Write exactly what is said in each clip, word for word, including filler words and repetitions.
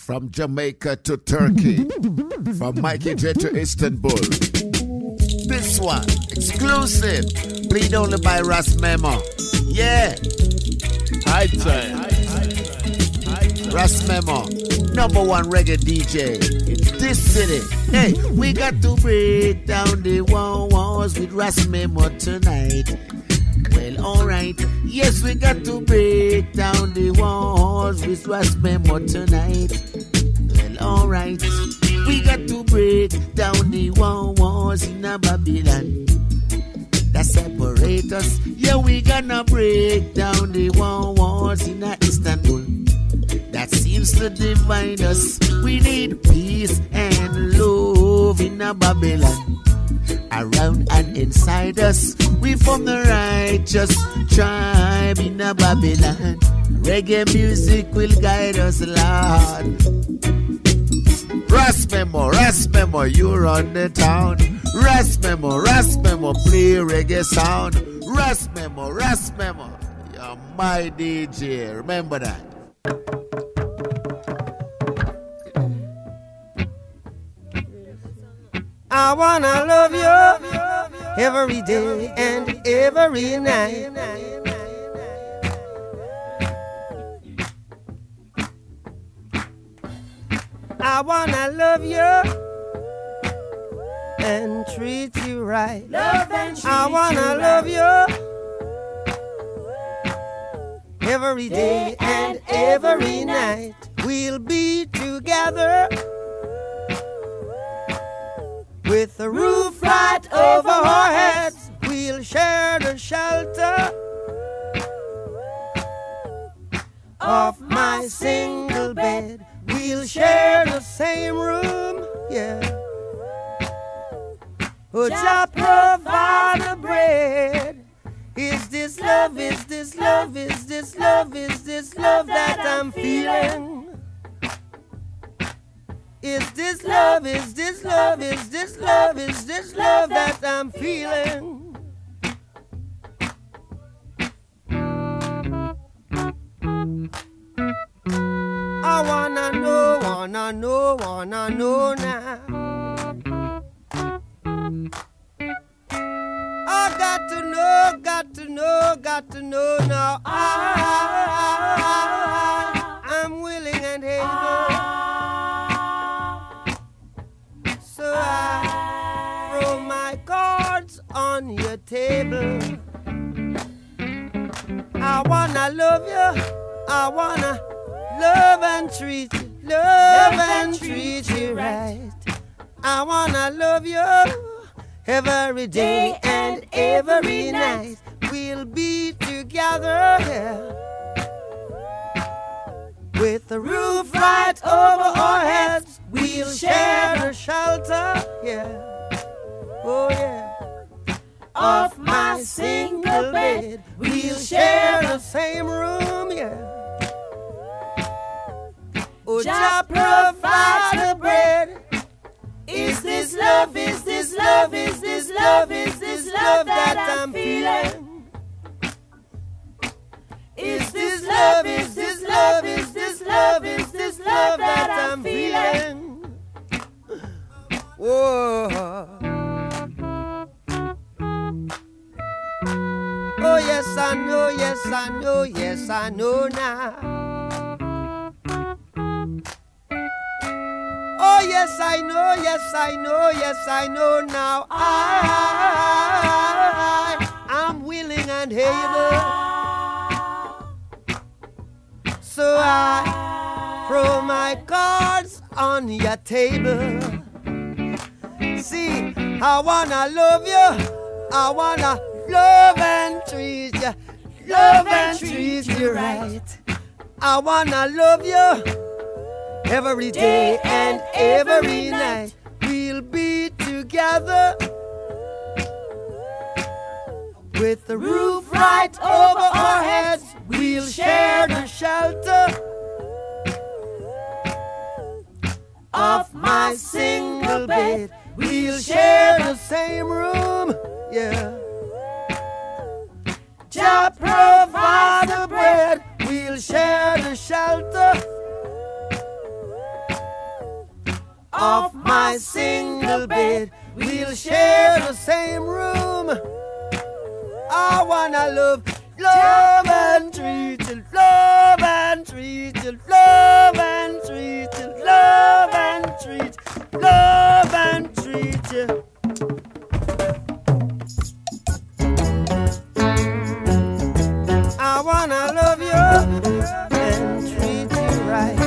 From Jamaica to Turkey. From Mikey J to Istanbul. This one, exclusive. Played only by Ras Memo. Yeah. High time. Ras Memo, number one reggae D J in this city. Hey, we got to break down the walls with Ras Memo tonight. Well, alright. Yes, we got to break down the walls with Ras Memo tonight. Well, alright. We got to break down the walls in a Babylon that separate us. Yeah, we gonna break down the walls in a Istanbul that seems to divide us. We need peace and love in a Babylon around and inside us. We from the righteous tribe in a Babylon. Reggae music will guide us, Lord. Ras Memo, Ras Memo, you run the town. Ras Memo, Ras Memo, play reggae sound. Ras Memo, Ras Memo, you're my D J, remember that. I wanna love you every day and every night. I wanna love you and treat you right. Love and treat I wanna you love right. you every day and every night. We'll be together with the roof right over our heads. We'll share the shelter of my single bed. We'll share the same room, yeah. Oh, Jah provide the bread. Is this love, is this love, is this love, is this love that I'm feeling? Is this love, is this love, is this love, is this love that I'm feeling? I wanna know, wanna know, wanna know now. I got to know, got to know, got to know now. I, I'm willing and able. So I throw my cards on your table. I wanna love you, I wanna love and treat you, love and treat you right. I wanna love you every day and every night. We'll be together, yeah, with the roof right over our heads. We'll share the shelter, yeah, oh yeah, of my single bed. We'll share the same room, yeah. Oh, Jah provide the bread. Is this love, is this love, is this love, is this love that I'm feeling? Is this love, is this love, is this love, is this love that I'm feeling? Whoa. Oh yes, I know, yes, I know, yes, I know now. Oh yes, I know, yes, I know, yes, I know now. I, I'm willing and able. So I throw my cards on your table. See, I wanna love you, I wanna love and treat you, love and treat you right. I wanna love you every day and every night. We'll be together with the roof right over our heads. We'll share the shelter of my single bed. We'll share the same room, yeah. Jah provide the bread. We'll share the shelter of my single bed. We'll share the same room. I wanna love, love and treat you, love and treat you, love and treat you, love and treat, love and treat you. I wanna love you and treat you right.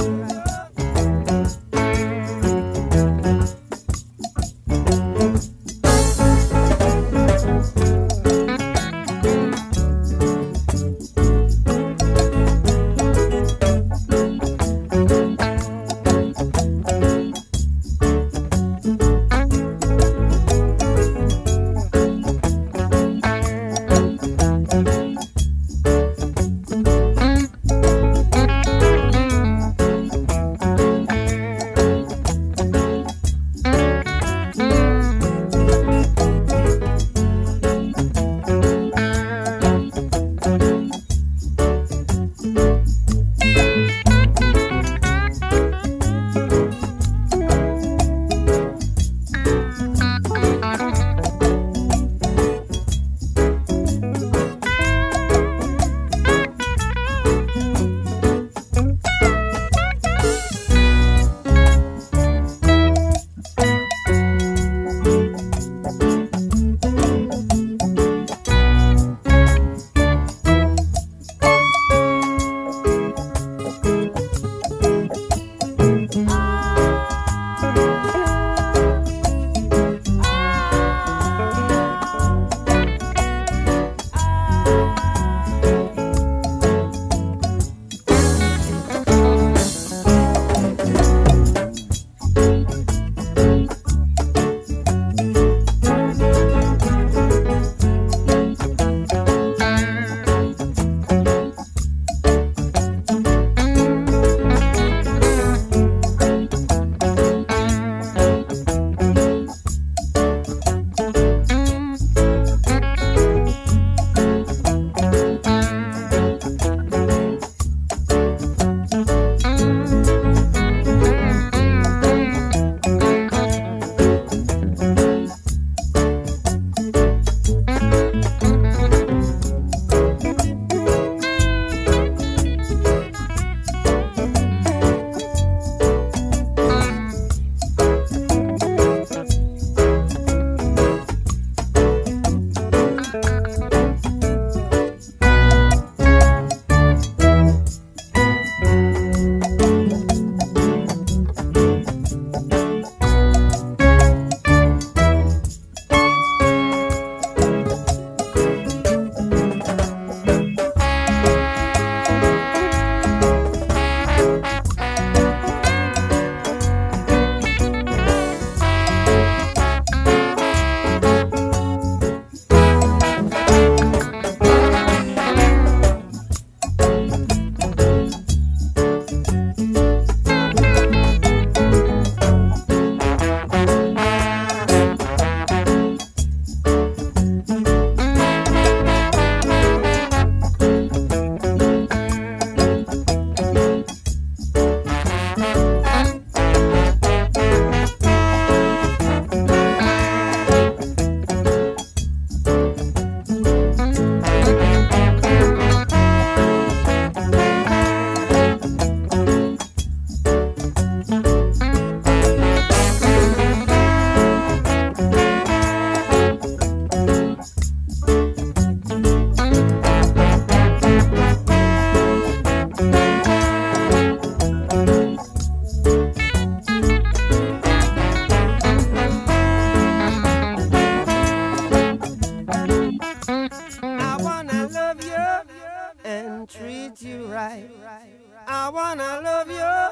I wanna love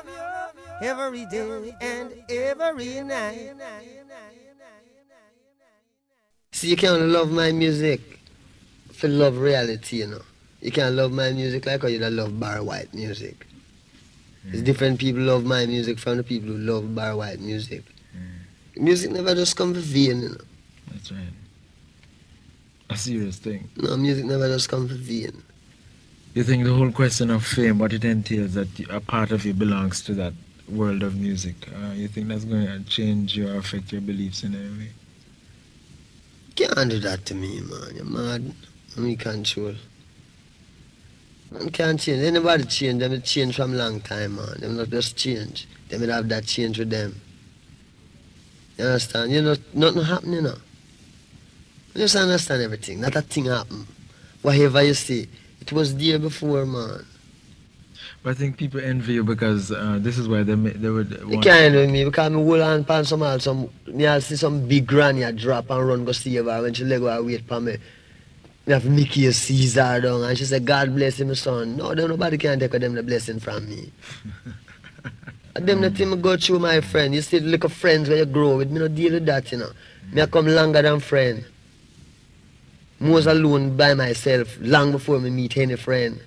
you every day and every night. See, you can't love my music for love reality, you know. You can't love my music like how you don't love Barry White music. Mm. It's different people love my music from the people who love Barry White music. Mm. Music never just come for vain, you know. That's right. A serious thing. No, music never just come for vain. You think the whole question of fame, what it entails, that a part of you belongs to that world of music? Uh, you think that's going to change or affect your beliefs in any way? Can't do that to me, man. You're mad. I'm in control. Man can't change. Anybody change, them will change from long time, man. Them not just change. They will have that change with them. You understand? You know, nothing happening, you know. You just understand everything. Not a thing happen. Whatever you see, it was there before, man. But I think people envy you because uh, this is why they ma- they would. You can't envy me because I hold on pan some some me I see some big granny a drop and run go see her when she let go wait for me. Me have Mickey Caesar down and she said, God bless him, son. No, then nobody can take them the blessing from me. And them the thing I go through, my friend. You see the little friends where you grow with, me no deal with that, you know. Me I come longer than friend. I was alone by myself long before me meet any friend.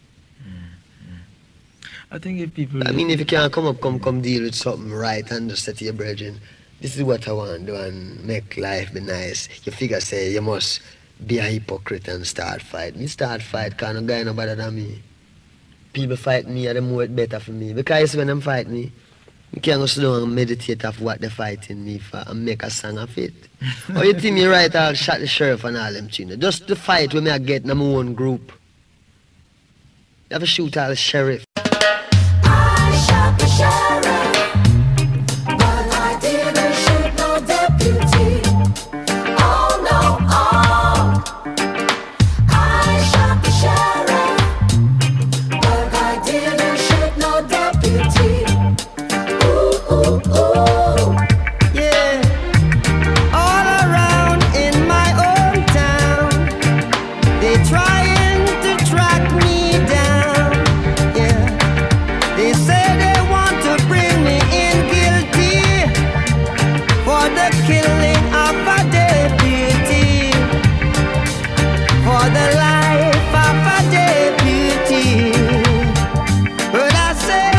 I think if people... I mean, if you can't come up, come come deal with something right and just say to your brethren, this is what I want to do and make life be nice. You figure, say, you must be a hypocrite and start fight. Me start fight because no guy no better than me. People fight me and the more it better for me. Because when them fight me, you can't go slow and meditate of what they're fighting me for and make a song of it. Or you think me right, I'll shot the sheriff and all them things. Just the fight when me I get in my own group. You have to shoot all the sheriff. I shot the sheriff, but I didn't shoot no deputy. Oh no, oh. I shot the sheriff, but I didn't shoot no deputy. Ooh, ooh, ooh. Yeah, all around in my own town, they trying to track me down. Yeah, they say they want to bring me in guilty for the killing of a deputy, for the life of a deputy. But I say,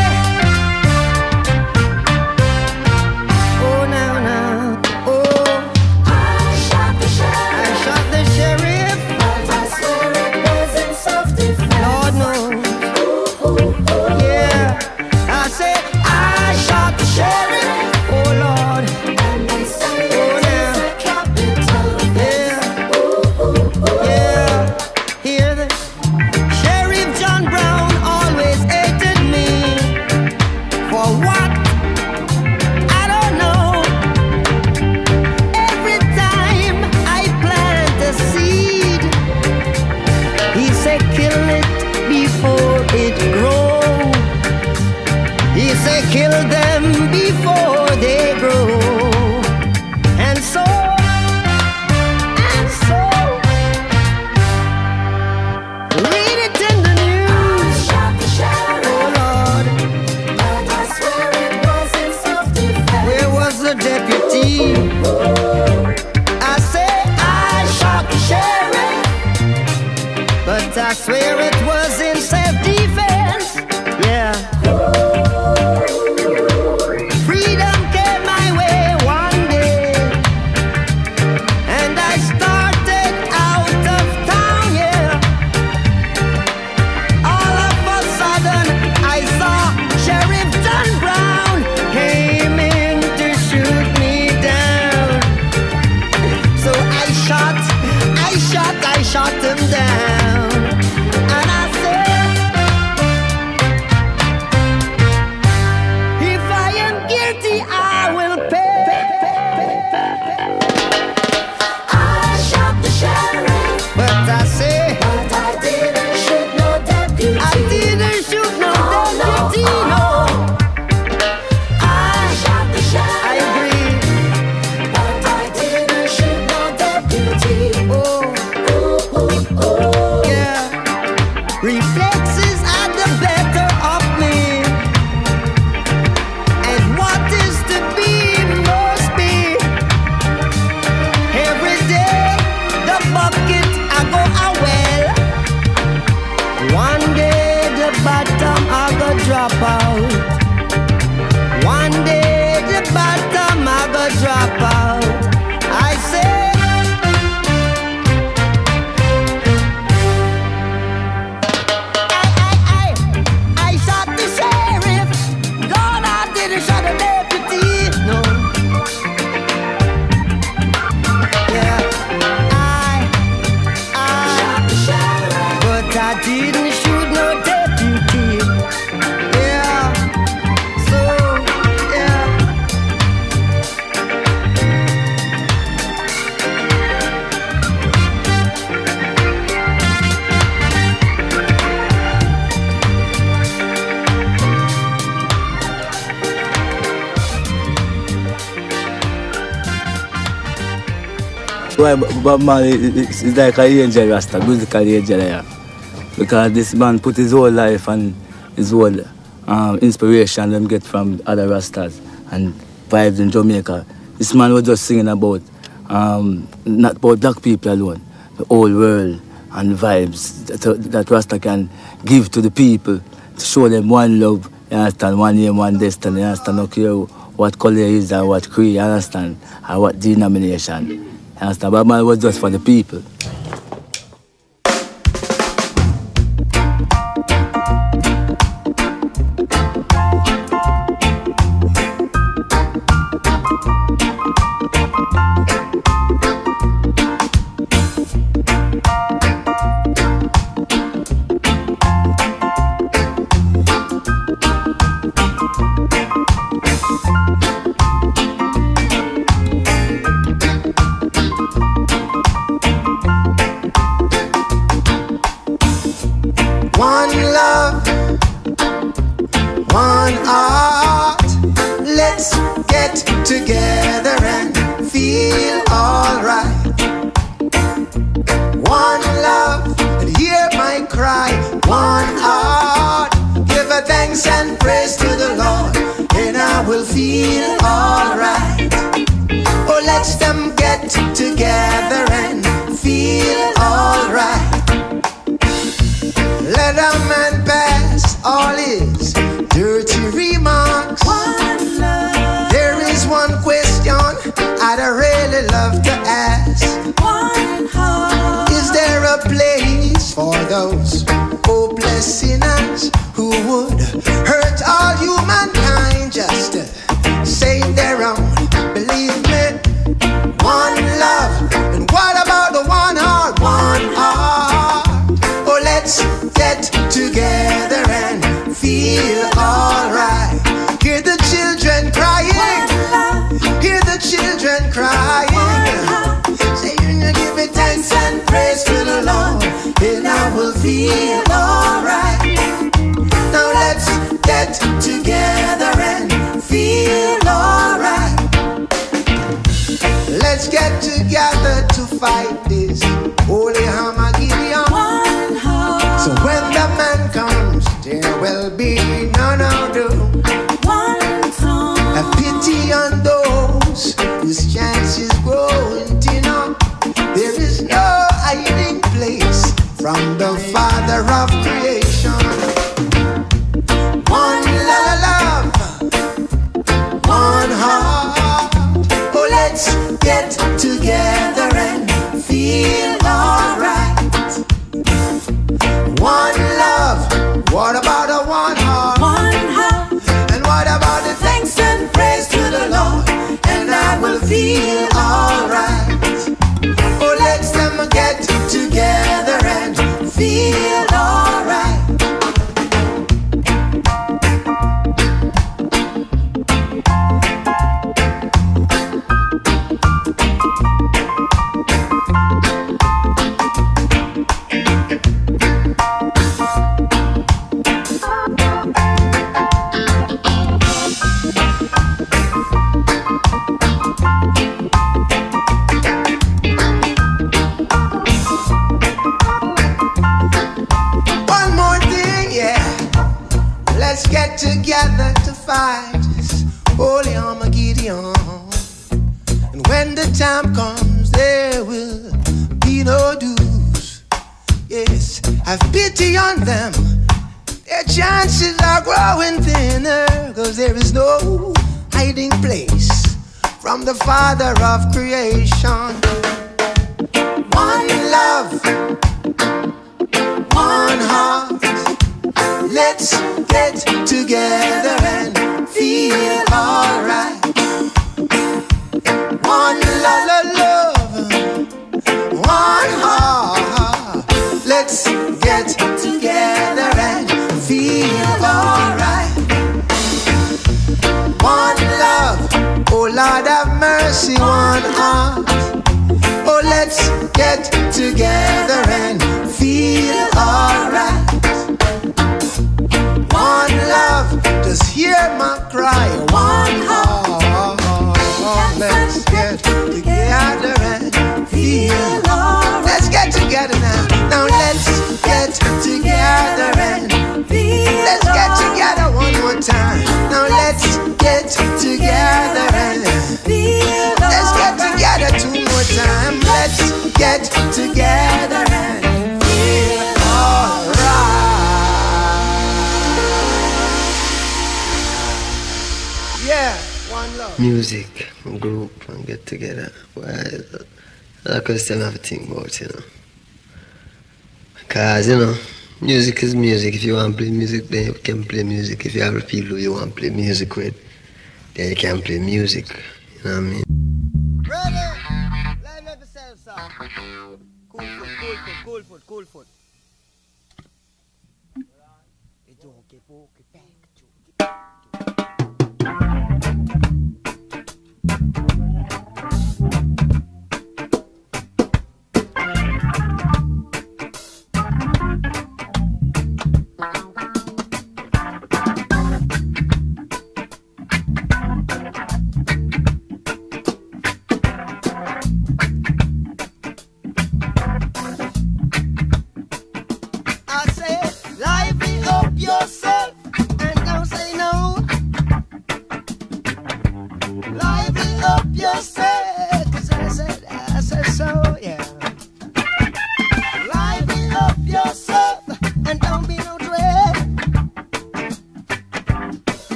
oh now, now, oh, I shot the I sheriff, shot the sheriff, but I swear it was in self-defense. Lord knows. Ooh, ooh, ooh. Yeah, I say I shot the sheriff. Oh Lord, And they say oh it now, is a capital offense. yeah, Ooh, ooh, ooh. yeah. Hear this? Sheriff John Brown always hated me for what? I don't know. Every time I plant a seed, he said kill it before it grows. He said kill them before they grow. And so, and so, read it in the I news. shot the sheriff, Oh Lord, but I swear it was in self-defense. where was the deputy? I say I shot the sheriff, but I swear it was in self-defense. Yeah. Freedom came my way one day, and I started out of town, yeah. All of a sudden, I saw Sheriff John Brown came in to shoot me down. So I shot, I shot, I shot him down. And I said, if I am guilty, I will pay. I shot the sheriff, But I say, but I didn't shoot no deputy. I didn't shoot no Oh, no, deputy, oh. no. I shot the I sheriff, agree. but I didn't shoot no deputy. Oh, Ooh, ooh, ooh. yeah. Reflexes are the better of me. And what is to Why Bob Marley is like an angel Rasta, musical angel, yeah. Because this man put his whole life and his whole um, inspiration them get from other Rastas and vibes in Jamaica. This man was just singing about um, not about black people alone, the whole world and vibes that, that Rasta can give to the people to show them one love, you understand, one name, one destiny, you understand, no care what color is or what creed, you understand, or what denomination, you understand. But man was just for the people. Let's get together and feel get together and feel alright. Yeah, one love. Music, group, and get together. Well, I could still have to think about, you know. Because, you know, music is music. If you want to play music, then you can play music. If you have people you want to play music with, then you can play music. You know what I mean? Ready? Live up yourself, sir. Cool foot, cool foot, cool foot, cool foot. It's okay, okay, back to I say, lively up yourself.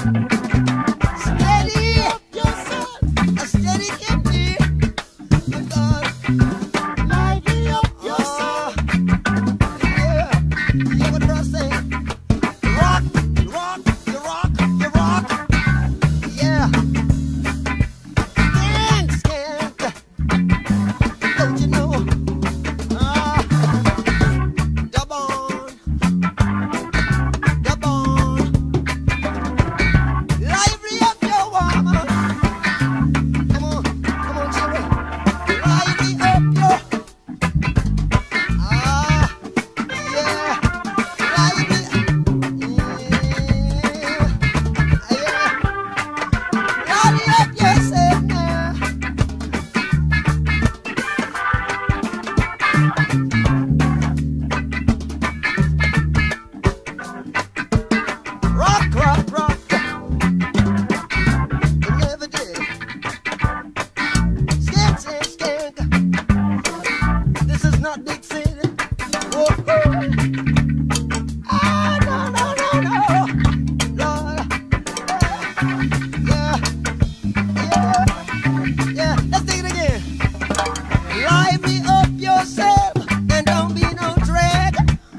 Steady up yourself, a steady can be. God, lively up yourself. Yeah, you what I say? Rock, you rock, you rock, you rock. Yeah. Dance, dance. Don't you know? Ah, dub on, dub on. Lively up your woman. Come on, come on, children. Lively up your. Ah, yeah. Lively. Yeah, yeah. Lively up yourself now. Rock, rock, rock. You never did. Skank, skank, skank. This is not Big City. Whoa, whoa. Ah, no, no, no, no. Lord. Yeah, yeah, yeah. Let's take it again. Lively up yourself and don't be no drag.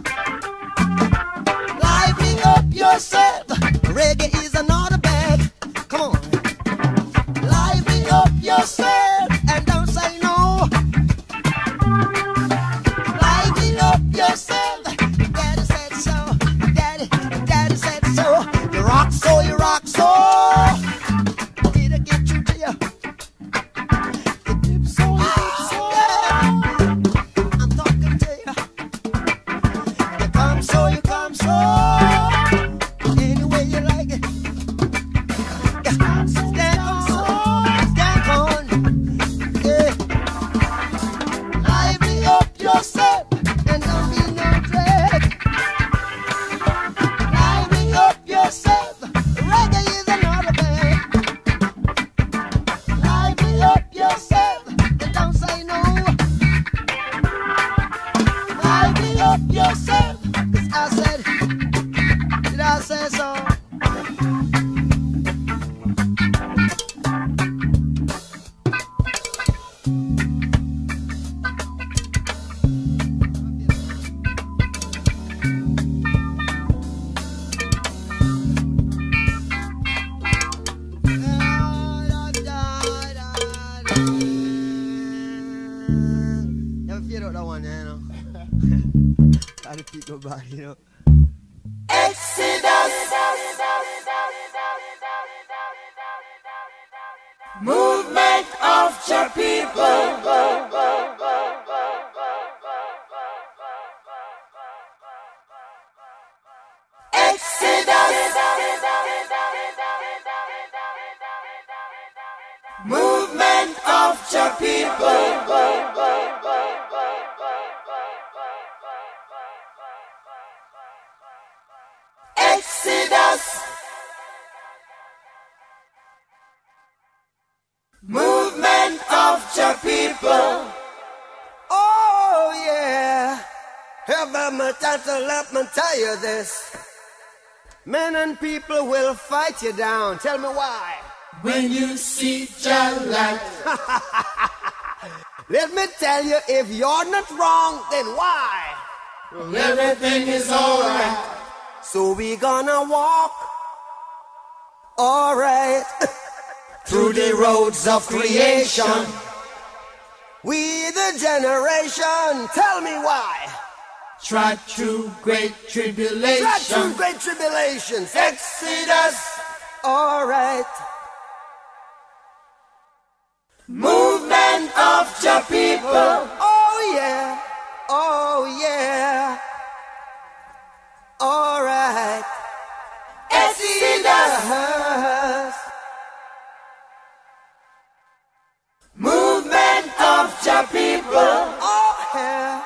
Lively up yourself. Reggae is another bag. Come on. Lively up yourself and don't say no. Lively up yourself. Daddy said so. Daddy, daddy said so. You rock so, you rock so. Did I get you to you? You dip so, you dip so. I'm talking to you. You come so, you come so. Any way you like it. Yeah. Stand on, stand on. Yeah. Lively up yourself and don't be no drag. Lively up yourself. Reggae is another bag. Lively up yourself and don't say no. Lively up yourself. 'Cause I said, did I say so? Never figured out that one, you know. How to pick up back, you know. Movement of your people. Exodus. Movement of your people. Exodus. Movement of your people. Oh yeah. Have my to let me tell you this. Men and people will fight you down. Tell me why. When you see your light. Let me tell you, if you're not wrong, then why? Everything is alright. So we gonna walk, alright, Through the roads of creation. we the generation. Tell me why. Try through great Try through tribulation. great tribulations. Exodus. Alright. Movement of your people. Oh yeah. Oh yeah. Alright. Exodus. Movement of your people. Oh yeah.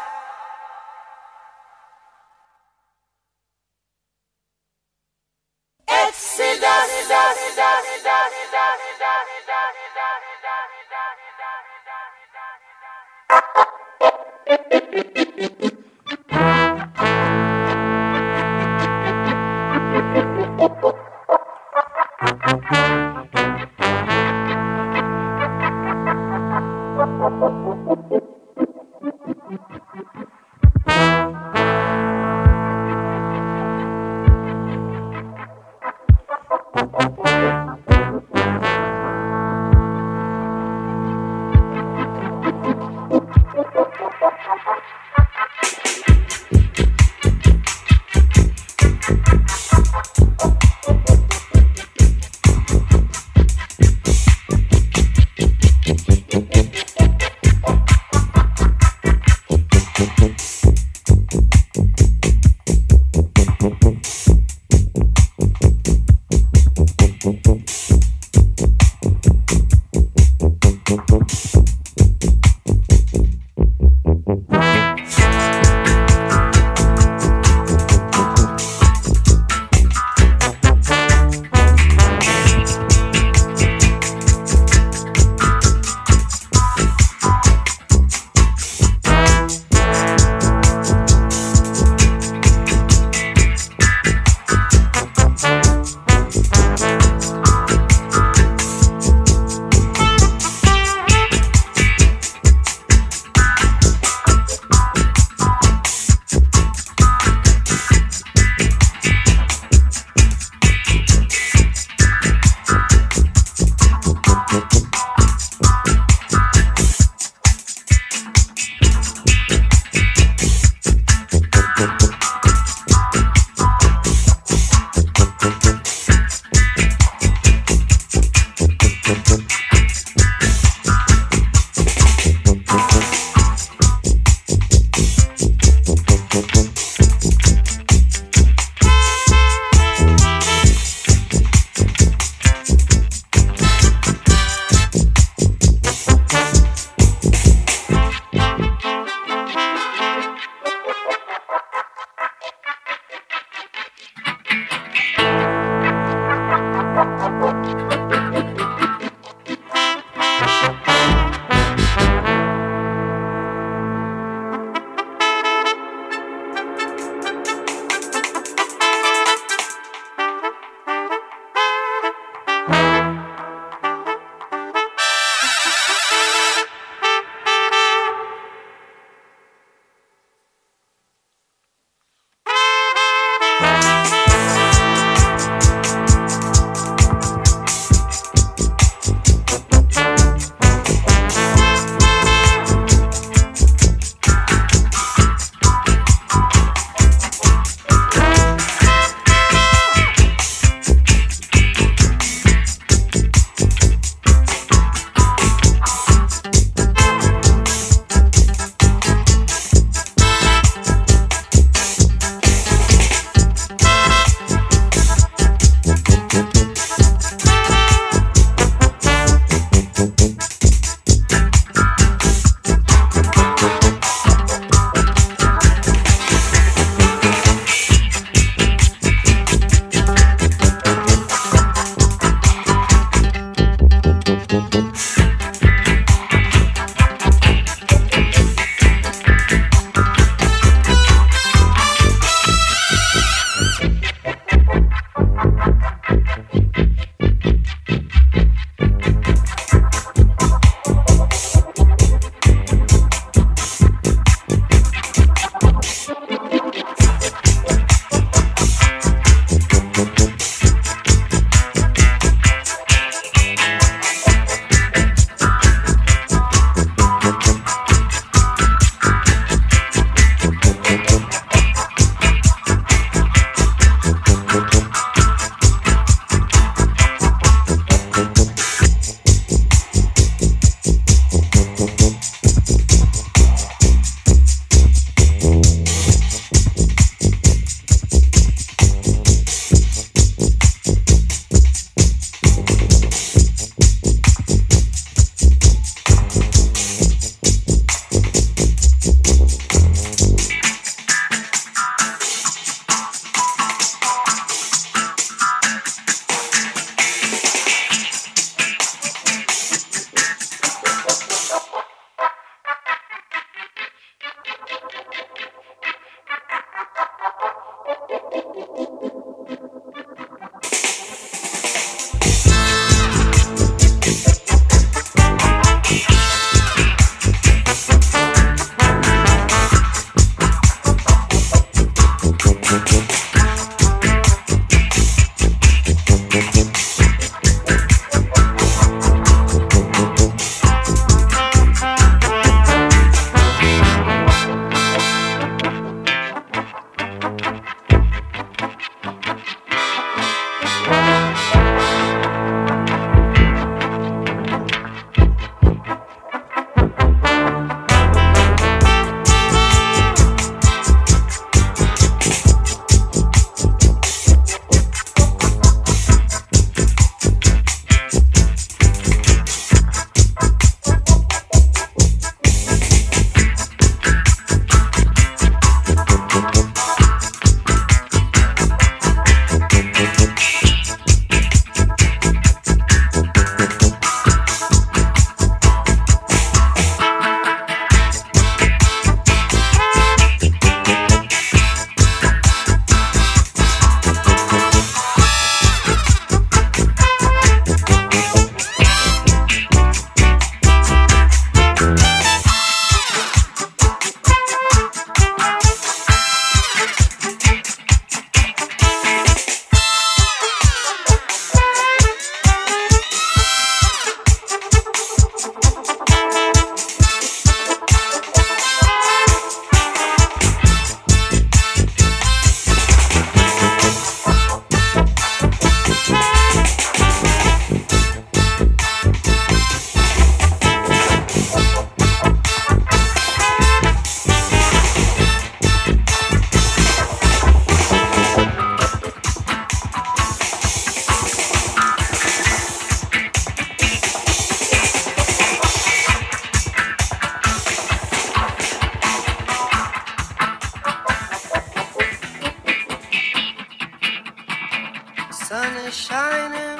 sun is shining,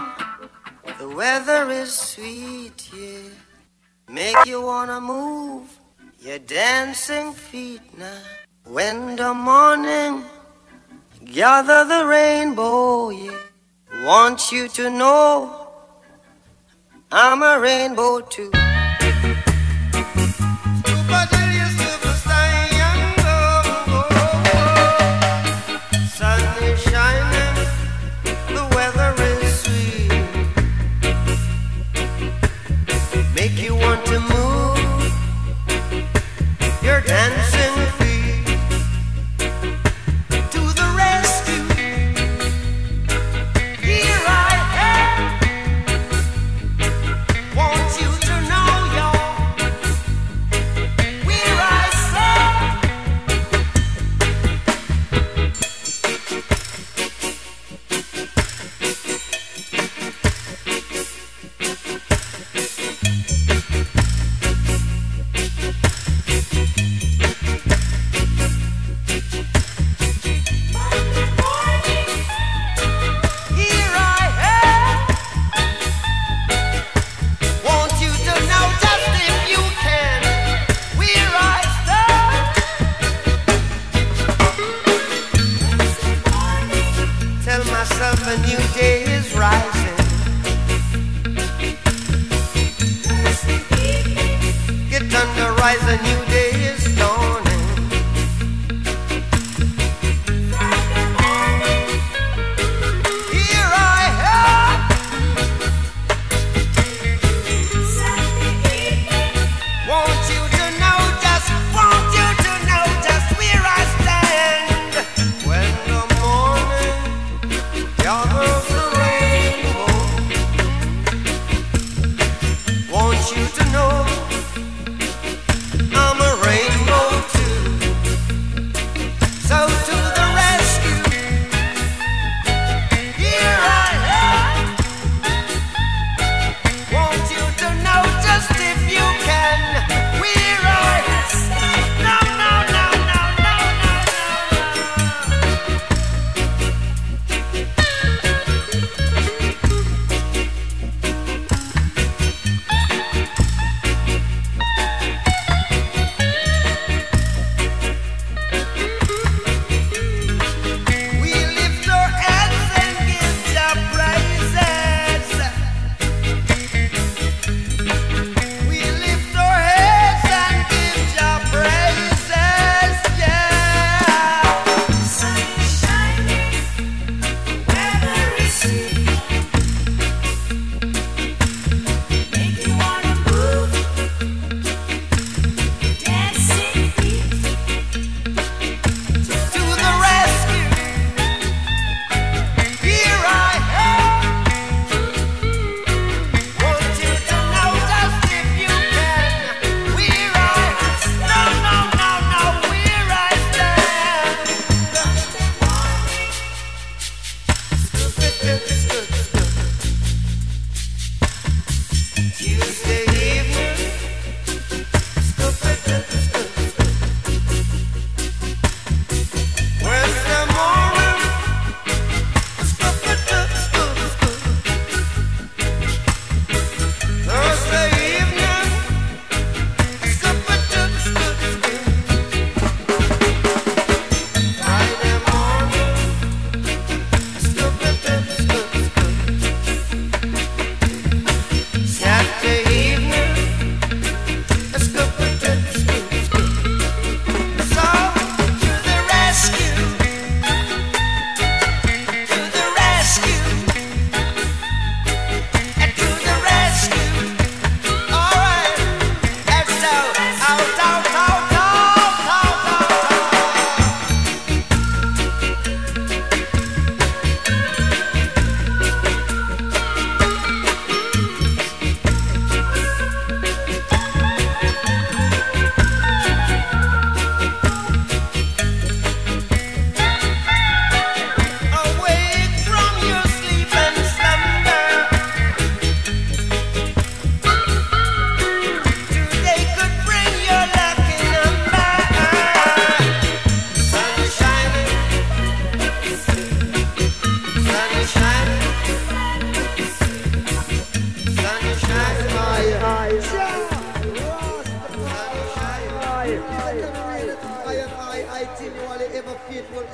the weather is sweet, yeah. Make you wanna move your dancing feet now. When the morning gather the rainbow, yeah. Want you to know I'm a rainbow too. Sun is shining, the weather is sweet. Make you want to move your dancing feet to the rescue. Here I am. Want you to know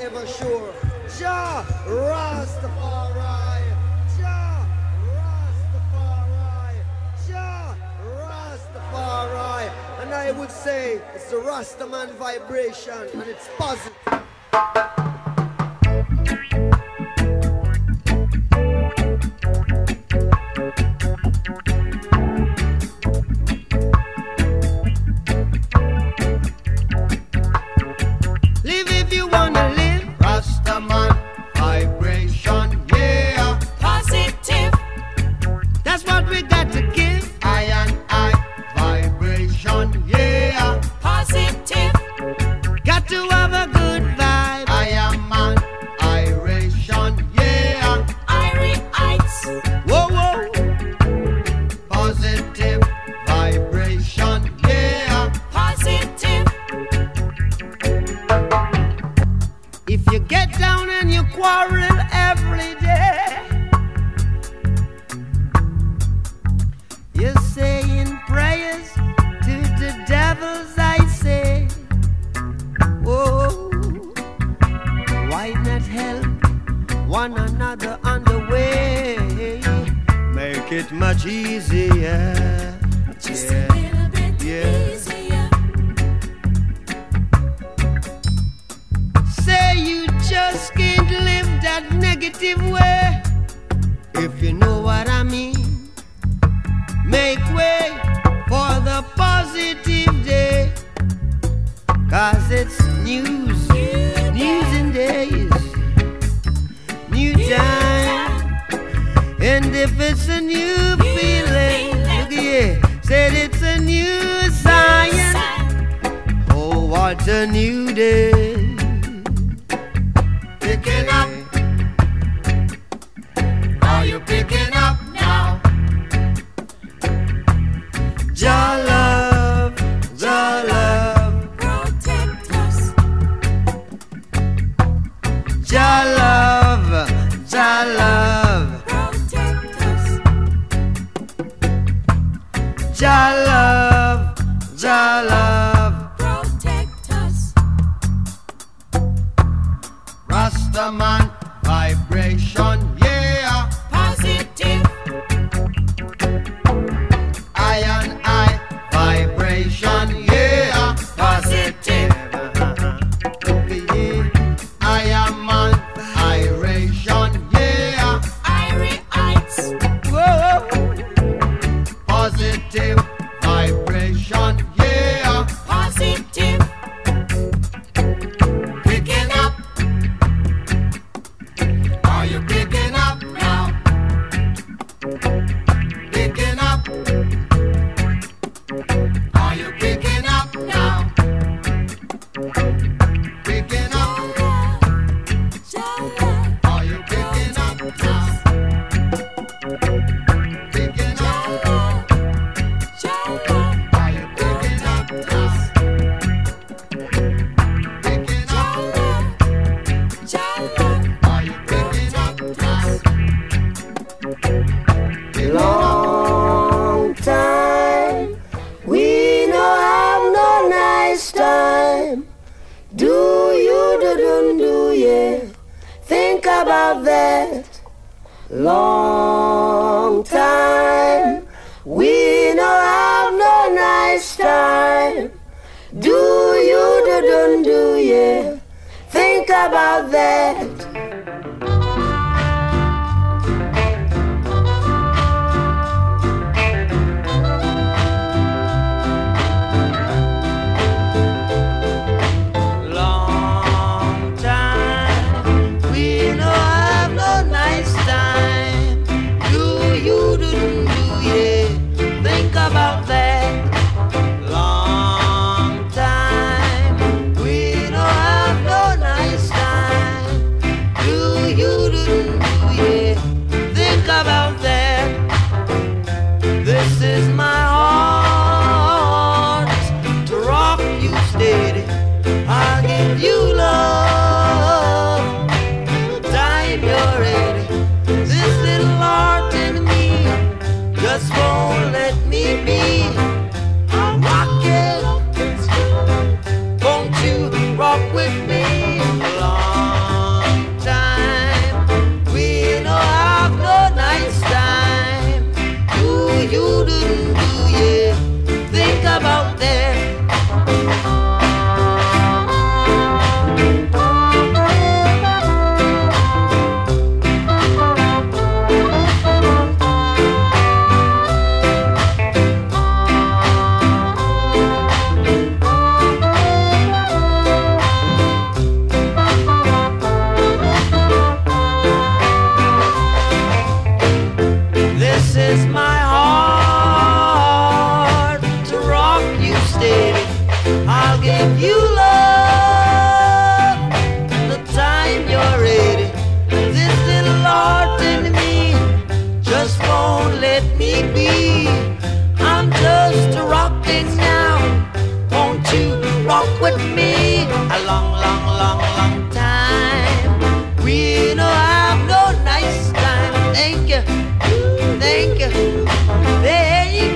ever sure. Jah Rastafari, Jah Rastafari, Jah Rastafari. And I would say it's the Rastaman vibration and it's positive. Live if you wanna live. Rastaman vibration, yeah. Positive. That's what we got to give. I and I vibration, yeah. Positive. Got to have a good vibe. I am an iration, yeah. Irites. Whoa, whoa. Positive vibration, yeah. Positive. If you get down and you quarrel every day, you're saying prayers to the devils, I say. Oh, why not help one another on the way? Make it much easier. Just Yeah. a little bit Yeah. easier. Say you just can't live that negative way. If you know what I mean, make way for the positive day. Cause it's news, news and days, new time. And if it's a new feeling, look here, said it's a new science. Oh, what a new day. Picking up. Are you picking up now? Jah love, Jah love, Protect us. Jah love, Jah love, Protect us. Jah love, Jah love. Protect us. Rastaman vibration, yeah. Positive. I and I vibration, yeah. Positive. I am an iration, yeah. Irites. Whoa, Positive vibration, yeah. Positive. Picking up. Are you picking up now? Picking up. Are you picking up now? Picking up. Are you picking up now? Picking up. Are you picking up now? Picking up. Are you picking up now? long time. We no have no nice time. Do you do do do yeah? Think about that. Long time. We no have no nice time. Do you do do do yeah? Think about that. Long time, we no have no nice time. Do you do do do yeah? Think about that. Long time, we no have no nice time. is my heart to rock you steady. I'll give you love the time you're ready. This little heart in me just won't let me be. I'm just rocking now. Won't you rock with me? A long, long, long, long time. We know I've no nice time. Thank you, thank you, thank you.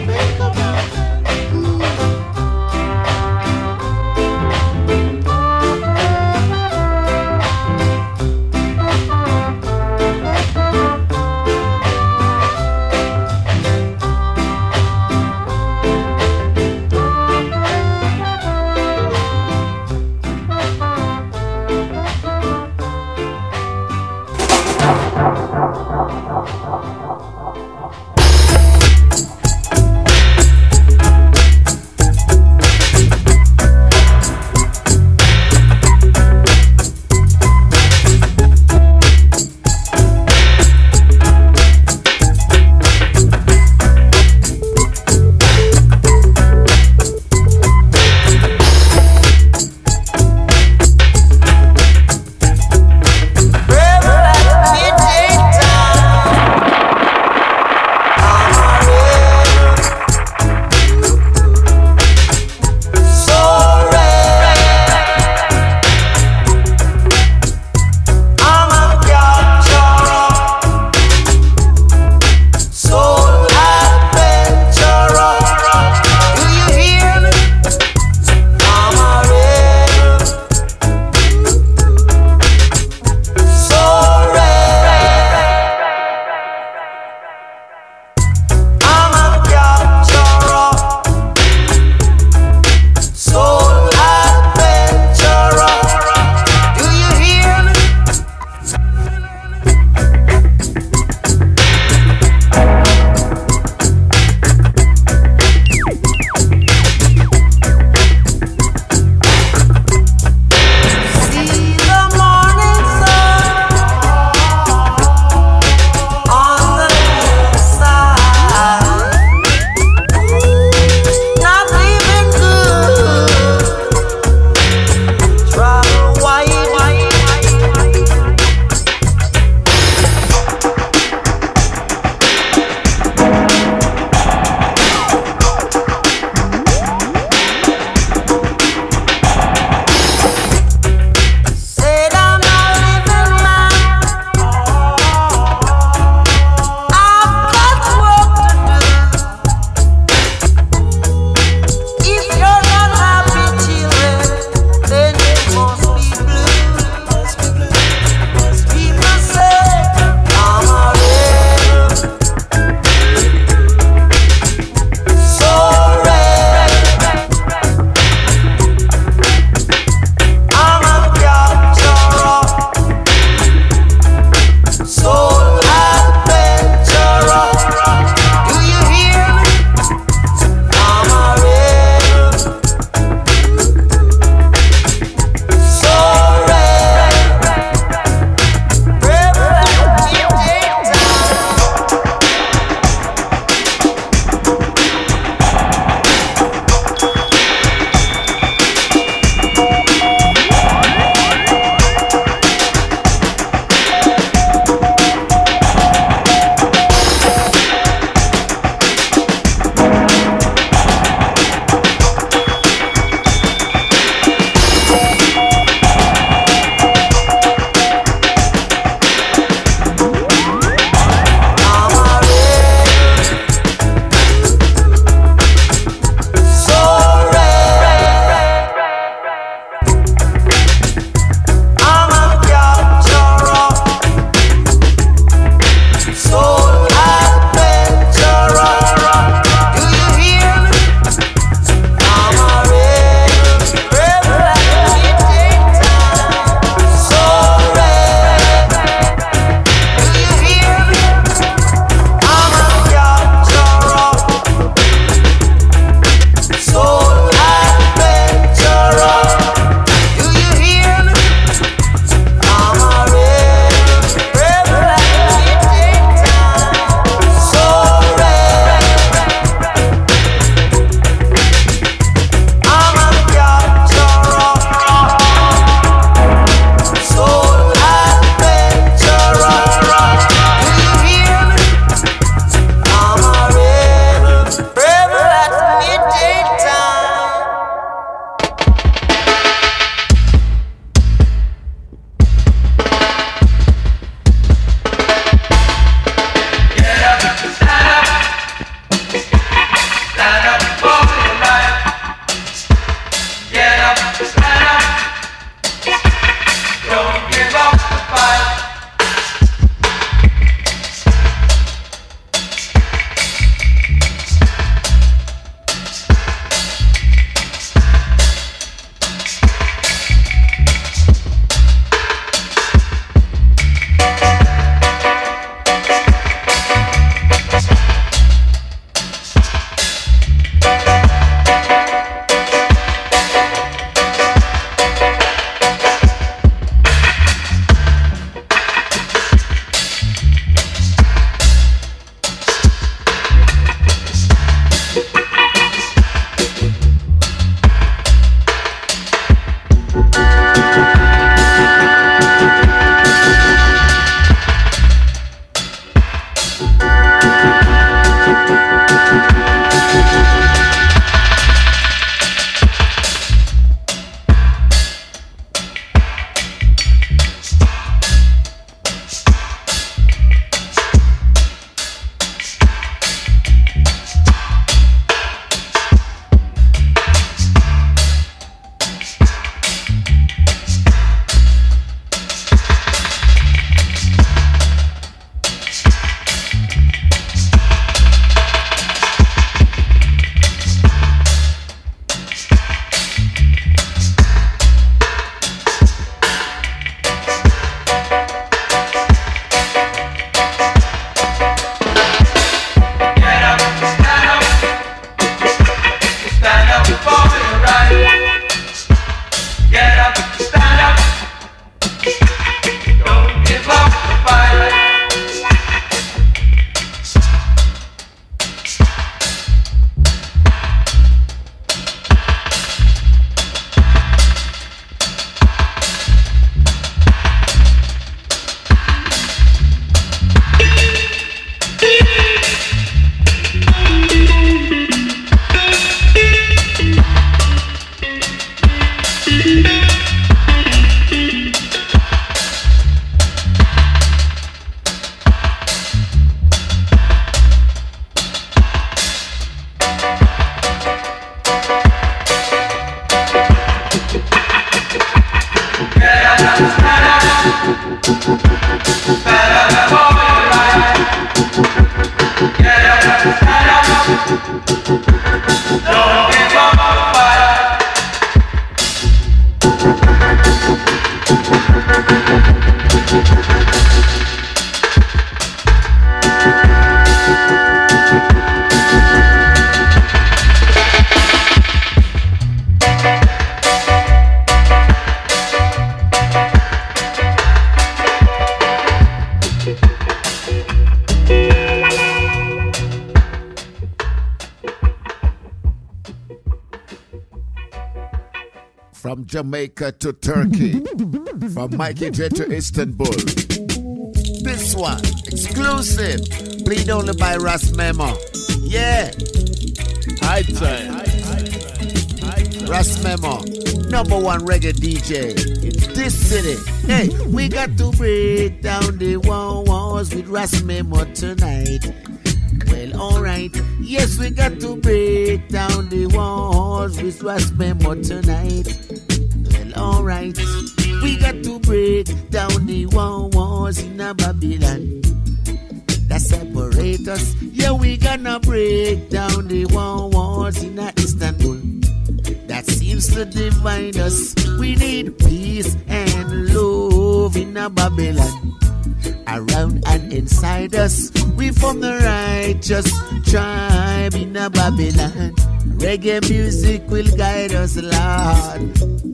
From Jamaica to Turkey, from Mikey J to Istanbul. This one, exclusive, played only by Ras Memo. Yeah. High time. Ras Memo, number one reggae D J in this city. Hey, we got to break down the walls with Ras Memo tonight. Well, alright, yes, we got to break down the walls with Ras Memo tonight. Well, alright, we got to break down the walls in a Babylon that separate us. Yeah, we gonna break down the walls in a Istanbul that seems to divide us. We need peace and love in a Babylon around and inside us. We from the righteous tribe in a Babylon. Reggae music will guide us, Lord.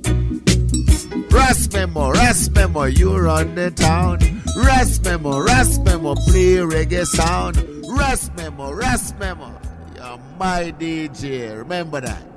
Ras Memo, Ras Memo, you run the town. Ras Memo, Ras Memo, play reggae sound. Ras Memo, Ras Memo, you're my D J, remember that.